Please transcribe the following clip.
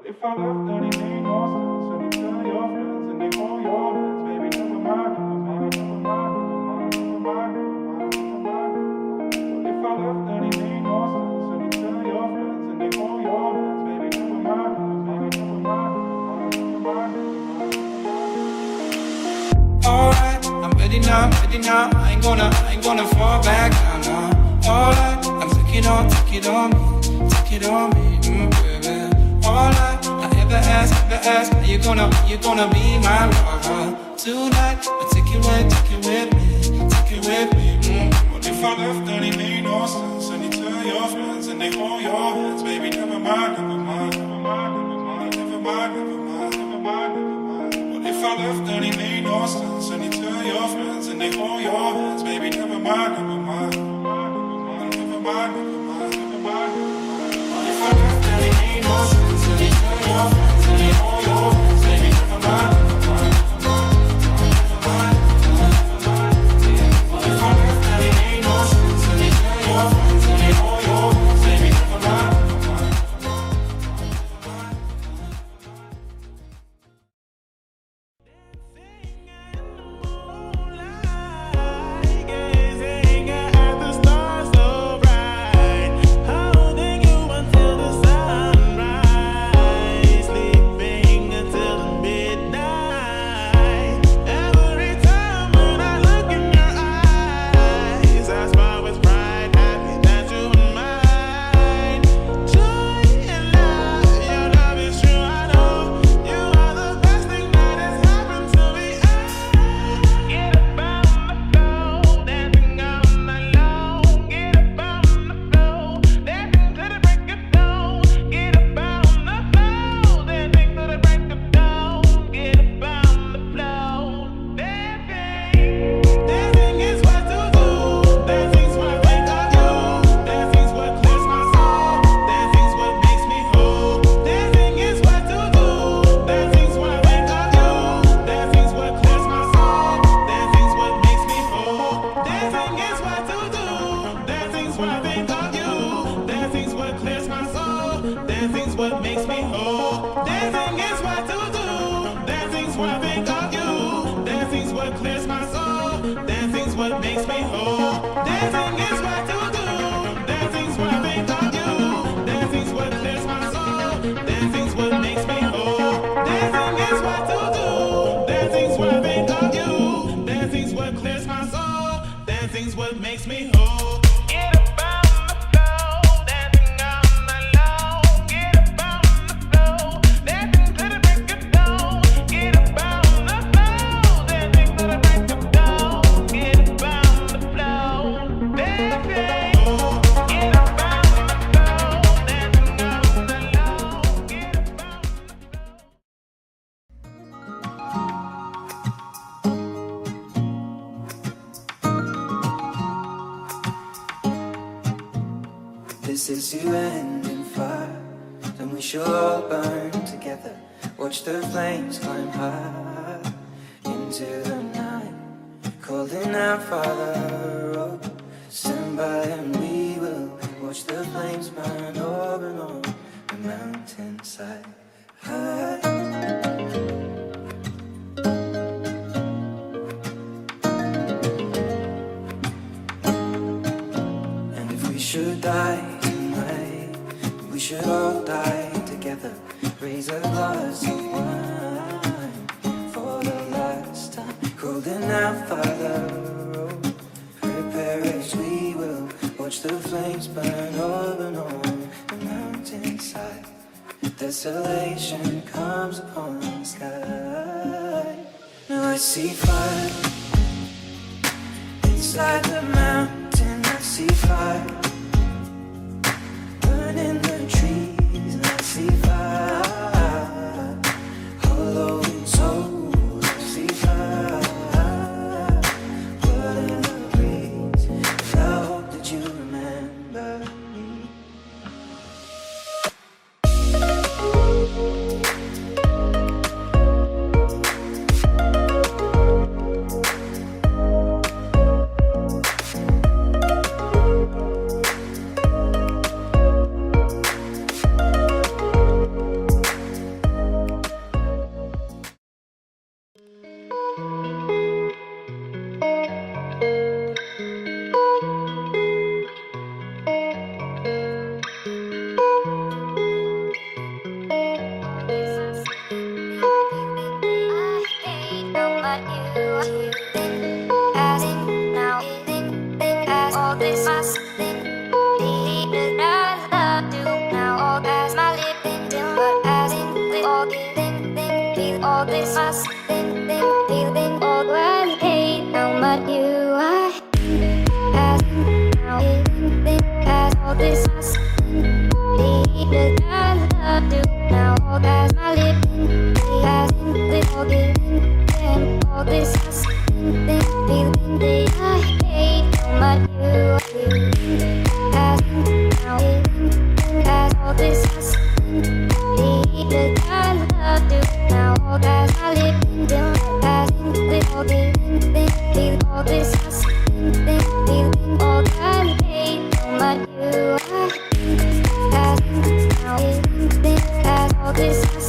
If I left, then it made no sense. And you tell your friends and they hold your hands. Baby, never mind, never mind, never mind, never mind, never mind, never mind, never mind. But if I left, then it made no sense. And you tell your friends and they hold your hands. Baby, never mind, never mind, never mind, never mind, never mind. Alright, I'm ready now, ready now. I ain't gonna fall back down now. Alright, I'm take it on me, baby. Alright, I ever ask, are you gonna be my lover tonight? I take it with me. What if I left and it made no sense? And you tell your friends and they hold your hands, baby, never mind, never mind, never mind, never mind, never mind, never mind, never mind, never mind. What if I left and it made no sense? And you tell your friends and they hold your hands, baby, never mind, never mind, never mind, never mind, never mind, never mind. What if I left and it made no sense? And you tell your friends and they hold your hands, baby, never mind, never mind, never mind, never mind. What if I left and it made no sense? And you tell your friends and they hold your hands, baby, never mind, never mind, never mind. This is you and in fire, then we shall all burn together. Watch the flames climb high into the night, calling out, Father, oh, stand by and we will watch the flames burn over and on the mountainside. And if we should die tonight, we should all die together. Raise a glass of wine for the last time, calling out, Father, oh, prepare as we will watch the flames burn over and on the mountainside. Desolation comes upon the sky. Now I see fire inside the mountain. I see fire burning the trees, and I see fire hollow in soul. I see fire blood in the breeze, and I hope that you remember me. this us, feeling all I hate how much you are. Past now, past all this us, the I love you now. All past my lips, past with all the all this us, feeling that I hate how much you are. Past now, past all this us. That I love you now. All past my lips, past with all the all this us, feeling all I hate how much you are. Past now, past all this.